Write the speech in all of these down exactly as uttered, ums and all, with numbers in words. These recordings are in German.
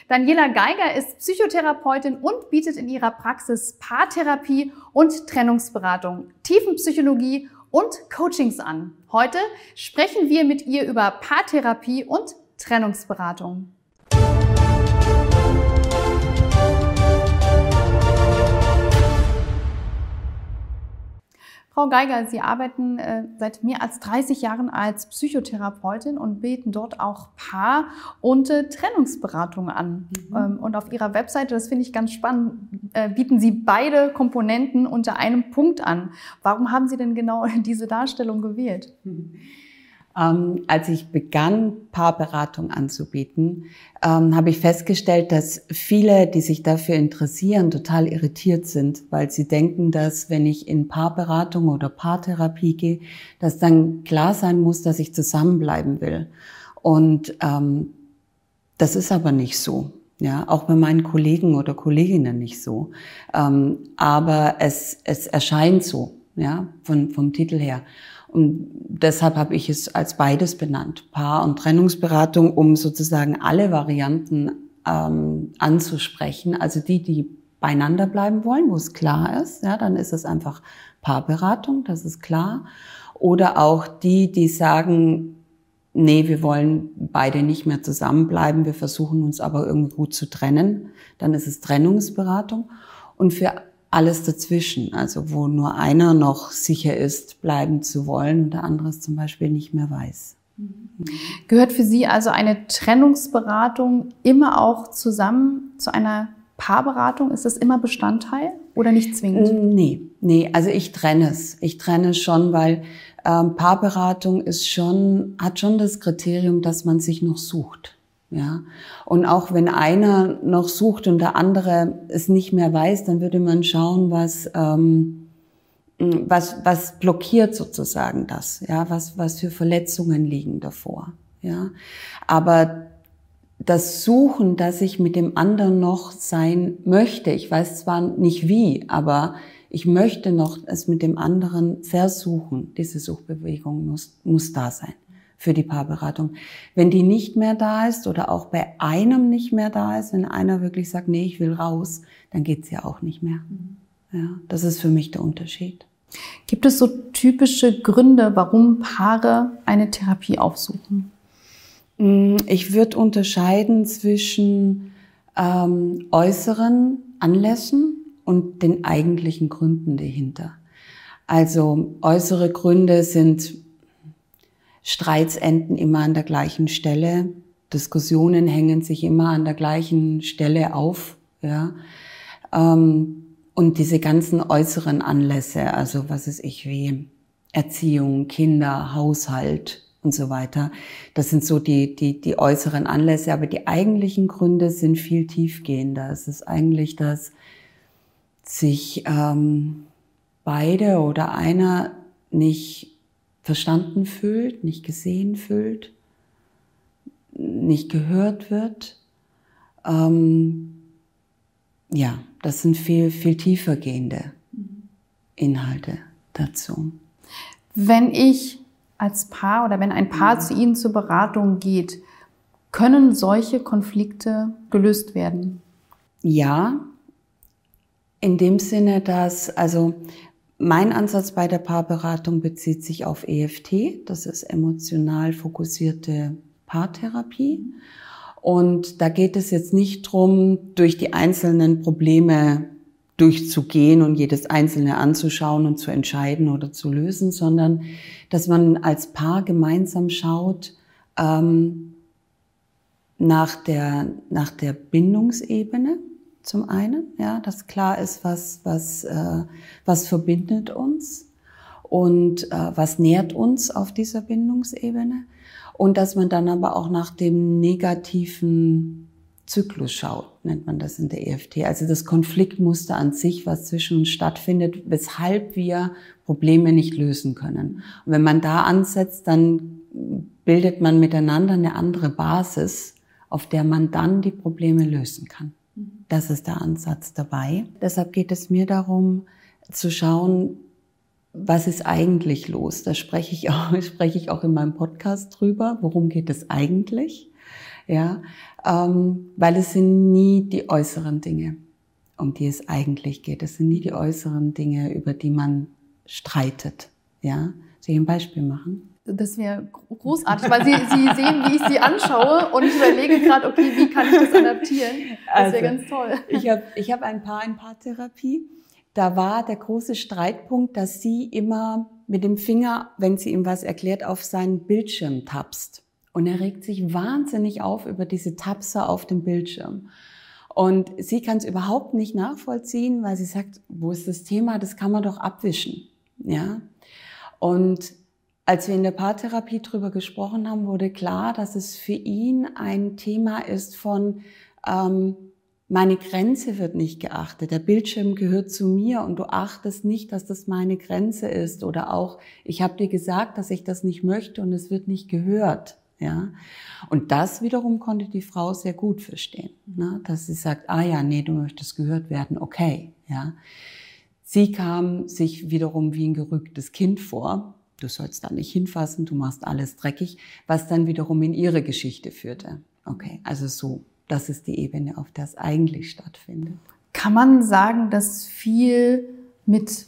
Daniela Geiger ist Psychotherapeutin und bietet in ihrer Praxis Paartherapie und Trennungsberatung, Tiefenpsychologie und Coachings an. Heute sprechen wir mit ihr über Paartherapie und Trennungsberatung. Frau Geiger, Sie arbeiten äh, seit mehr als dreißig Jahren als Psychotherapeutin und bieten dort auch Paar- und äh, Trennungsberatung an. Mhm. Ähm, und auf Ihrer Webseite, das finde ich ganz spannend, äh, bieten Sie beide Komponenten unter einem Punkt an. Warum haben Sie denn genau diese Darstellung gewählt? Mhm. Ähm, als ich begann, Paarberatung anzubieten, ähm, habe ich festgestellt, dass viele, die sich dafür interessieren, total irritiert sind, weil sie denken, dass wenn ich in Paarberatung oder Paartherapie gehe, dass dann klar sein muss, dass ich zusammenbleiben will. Und ähm, das ist aber nicht so. Ja, auch bei meinen Kollegen oder Kolleginnen nicht so. Ähm, aber es, es erscheint so, ja, von, vom Titel her. Und deshalb habe ich es als beides benannt, Paar- und Trennungsberatung, um sozusagen alle Varianten ähm, anzusprechen. Also die, die beieinander bleiben wollen, wo es klar ist, ja, dann ist es einfach Paarberatung, das ist klar. Oder auch die, die sagen, nee, wir wollen beide nicht mehr zusammenbleiben, wir versuchen uns aber irgendwie gut zu trennen, dann ist es Trennungsberatung. Und für alles dazwischen, also wo nur einer noch sicher ist, bleiben zu wollen und der andere es zum Beispiel nicht mehr weiß. Gehört für Sie also eine Trennungsberatung immer auch zusammen zu einer Paarberatung? Ist das immer Bestandteil oder nicht zwingend? Nee, nee, also ich trenne es. Ich trenne es schon, weil ähm, Paarberatung ist schon, hat schon das Kriterium, dass man sich noch sucht. Ja, und auch wenn einer noch sucht und der andere es nicht mehr weiß, dann würde man schauen, was ähm, was was blockiert sozusagen das, ja, was was für Verletzungen liegen davor, ja. Aber das Suchen, dass ich mit dem anderen noch sein möchte, ich weiß zwar nicht wie, aber ich möchte noch es mit dem anderen versuchen. Diese Suchbewegung muss muss da sein für die Paarberatung. Wenn die nicht mehr da ist oder auch bei einem nicht mehr da ist, wenn einer wirklich sagt, nee, ich will raus, dann geht's ja auch nicht mehr. Ja, das ist für mich der Unterschied. Gibt es so typische Gründe, warum Paare eine Therapie aufsuchen? Ich würde unterscheiden zwischen ähm, äußeren Anlässen und den eigentlichen Gründen dahinter. Also äußere Gründe sind Streits enden immer an der gleichen Stelle, Diskussionen hängen sich immer an der gleichen Stelle auf, ja. Und diese ganzen äußeren Anlässe, also was ist ich wie Erziehung, Kinder, Haushalt und so weiter, das sind so die die die äußeren Anlässe, aber die eigentlichen Gründe sind viel tiefgehender. Es ist eigentlich, dass sich ähm, beide oder einer nicht verstanden fühlt, nicht gesehen fühlt, nicht gehört wird. Ähm, ja, das sind viel, viel tiefer gehende Inhalte dazu. Wenn ich als Paar oder wenn ein Paar ja. zu Ihnen zur Beratung geht, können solche Konflikte gelöst werden? Ja, in dem Sinne, dass, also mein Ansatz bei der Paarberatung bezieht sich auf E F T, das ist emotional fokussierte Paartherapie. Und da geht es jetzt nicht drum, durch die einzelnen Probleme durchzugehen und jedes einzelne anzuschauen und zu entscheiden oder zu lösen, sondern dass man als Paar gemeinsam schaut ähm, nach der, nach der Bindungsebene. Zum einen, ja, dass klar ist, was was äh, was verbindet uns und äh, was nährt uns auf dieser Bindungsebene und dass man dann aber auch nach dem negativen Zyklus schaut, nennt man das in der E F T. Also das Konfliktmuster an sich, was zwischen uns stattfindet, weshalb wir Probleme nicht lösen können. Und wenn man da ansetzt, dann bildet man miteinander eine andere Basis, auf der man dann die Probleme lösen kann. Das ist der Ansatz dabei. Deshalb geht es mir darum, zu schauen, was ist eigentlich los? Da spreche ich auch, spreche ich auch in meinem Podcast drüber. Worum geht es eigentlich? Ja, ähm, weil es sind nie die äußeren Dinge, um die es eigentlich geht. Es sind nie die äußeren Dinge, über die man streitet. Ja, soll ich ein Beispiel machen? Das wäre großartig, weil Sie, Sie sehen, wie ich Sie anschaue und ich überlege gerade, okay, wie kann ich das adaptieren? Das wäre Also, ganz toll. Ich habe ich hab ein Paar in Paartherapie. Da war der große Streitpunkt, dass sie immer mit dem Finger, wenn sie ihm was erklärt, auf seinen Bildschirm tapst. Und er regt sich wahnsinnig auf über diese Tapser auf dem Bildschirm. Und sie kann es überhaupt nicht nachvollziehen, weil sie sagt, wo ist das Thema? Das kann man doch abwischen. Ja. Und als wir in der Paartherapie drüber gesprochen haben, wurde klar, dass es für ihn ein Thema ist von, ähm, meine Grenze wird nicht geachtet. Der Bildschirm gehört zu mir und du achtest nicht, dass das meine Grenze ist. Oder auch, ich habe dir gesagt, dass ich das nicht möchte und es wird nicht gehört. Ja. Und das wiederum konnte die Frau sehr gut verstehen, ne? Dass sie sagt, ah ja, nee, du möchtest gehört werden, okay. Ja. Sie kam sich wiederum wie ein gerücktes Kind vor. Du sollst da nicht hinfassen, du machst alles dreckig, was dann wiederum in ihre Geschichte führte. Okay, also so, das ist die Ebene, auf der es eigentlich stattfindet. Kann man sagen, dass viel mit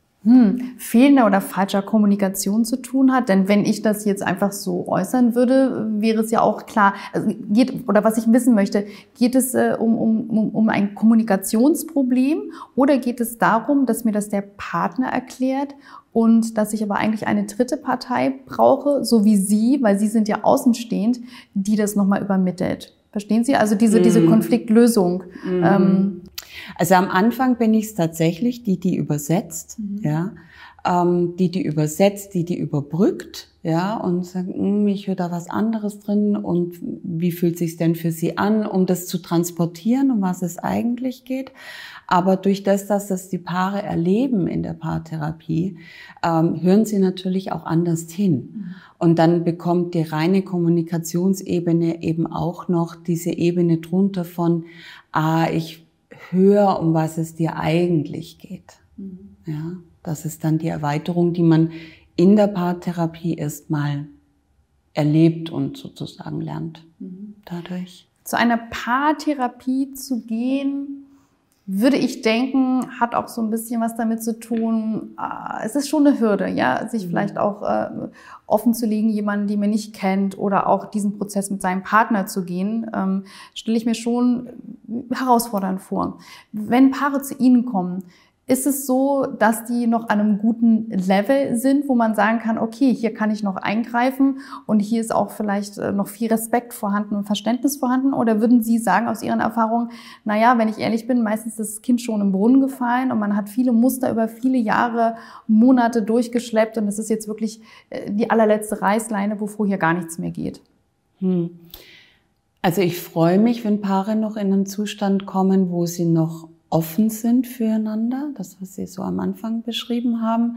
hm, fehlender oder falscher Kommunikation zu tun hat? Denn wenn ich das jetzt einfach so äußern würde, wäre es ja auch klar, also geht, oder was ich wissen möchte, geht es äh, um, um, um ein Kommunikationsproblem oder geht es darum, dass mir das der Partner erklärt und dass ich aber eigentlich eine dritte Partei brauche, so wie Sie, weil Sie sind ja außenstehend, die das nochmal übermittelt? Verstehen Sie? Also diese, mm. diese Konfliktlösung. Mm. Ähm, Also am Anfang bin ich es tatsächlich, die, die übersetzt, mhm. ja, ähm, die, die übersetzt, die, die überbrückt, ja, und sagt, ich höre da was anderes drin und wie fühlt sich's denn für Sie an, um das zu transportieren, um was es eigentlich geht. Aber durch das, dass das die Paare erleben in der Paartherapie, ähm, hören sie natürlich auch anders hin. Mhm. Und dann bekommt die reine Kommunikationsebene eben auch noch diese Ebene drunter von, ah, ich höher, um was es dir eigentlich geht. Mhm. Ja, das ist dann die Erweiterung, die man in der Paartherapie erstmal erlebt und sozusagen lernt. Mhm. Dadurch. Zu einer Paartherapie zu gehen, würde ich denken, hat auch so ein bisschen was damit zu tun. Es ist schon eine Hürde, ja, sich mhm. vielleicht auch äh, offen zu legen, jemanden, den man nicht kennt, oder auch diesen Prozess mit seinem Partner zu gehen, ähm, stelle ich mir schon herausfordernd vor. Wenn Paare zu Ihnen kommen, ist es so, dass die noch an einem guten Level sind, wo man sagen kann, okay, hier kann ich noch eingreifen und hier ist auch vielleicht noch viel Respekt vorhanden und Verständnis vorhanden? Oder würden Sie sagen aus Ihren Erfahrungen, naja, wenn ich ehrlich bin, meistens ist das Kind schon im Brunnen gefallen und man hat viele Muster über viele Jahre, Monate durchgeschleppt und es ist jetzt wirklich die allerletzte Reißleine, wo vorher gar nichts mehr geht? Hm. Also ich freue mich, wenn Paare noch in einen Zustand kommen, wo sie noch offen sind füreinander, das, was Sie so am Anfang beschrieben haben.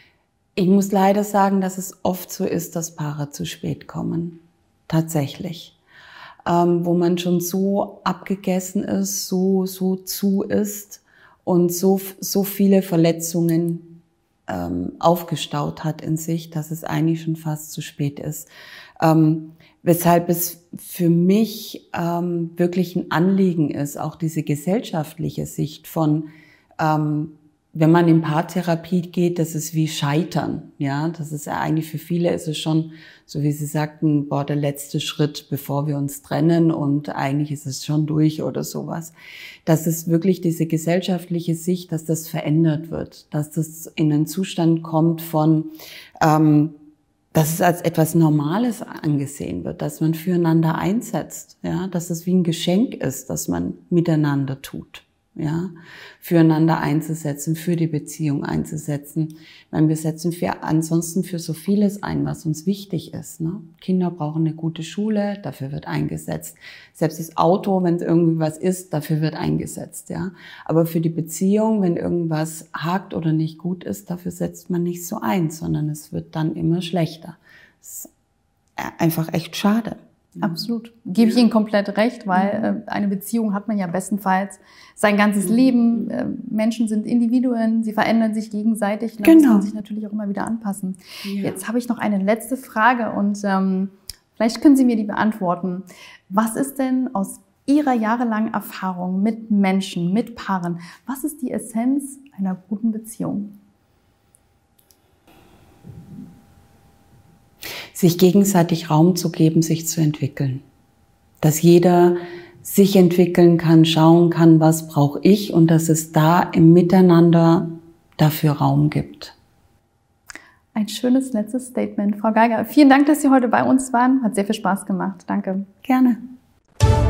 Ich muss leider sagen, dass es oft so ist, dass Paare zu spät kommen. Tatsächlich. Ähm, wo man schon so abgegessen ist, so, so zu ist und so, so viele Verletzungen ähm, aufgestaut hat in sich, dass es eigentlich schon fast zu spät ist. Ähm, Weshalb es für mich ähm, wirklich ein Anliegen ist, auch diese gesellschaftliche Sicht von, ähm, wenn man in Paartherapie geht, das ist wie Scheitern, ja, das ist ja eigentlich für viele ist es schon, so wie Sie sagten, boah, der letzte Schritt, bevor wir uns trennen und eigentlich ist es schon durch oder sowas. Das ist wirklich diese gesellschaftliche Sicht, dass das verändert wird, dass das in einen Zustand kommt von, ähm, dass es als etwas Normales angesehen wird, dass man füreinander einsetzt, ja, dass es wie ein Geschenk ist, dass man miteinander tut, ja, füreinander einzusetzen, für die Beziehung einzusetzen. Ich meine, wir setzen für, ansonsten für so vieles ein, was uns wichtig ist, ne? Kinder brauchen eine gute Schule, dafür wird eingesetzt. Selbst das Auto, wenn es irgendwie was ist, dafür wird eingesetzt, ja. Aber für die Beziehung, wenn irgendwas hakt oder nicht gut ist, dafür setzt man nicht so ein, sondern es wird dann immer schlechter. Das ist einfach echt schade. Absolut. Gebe ich Ihnen komplett recht, weil äh, eine Beziehung hat man ja bestenfalls sein ganzes Leben. Äh, Menschen sind Individuen, sie verändern sich gegenseitig. Da genau. muss man sich natürlich auch immer wieder anpassen. Ja. Jetzt habe ich noch eine letzte Frage und ähm, vielleicht können Sie mir die beantworten. Was ist denn aus Ihrer jahrelangen Erfahrung mit Menschen, mit Paaren, was ist die Essenz einer guten Beziehung? Sich gegenseitig Raum zu geben, sich zu entwickeln. Dass jeder sich entwickeln kann, schauen kann, was brauche ich und dass es da im Miteinander dafür Raum gibt. Ein schönes letztes Statement. Frau Geiger, vielen Dank, dass Sie heute bei uns waren. Hat sehr viel Spaß gemacht. Danke. Gerne.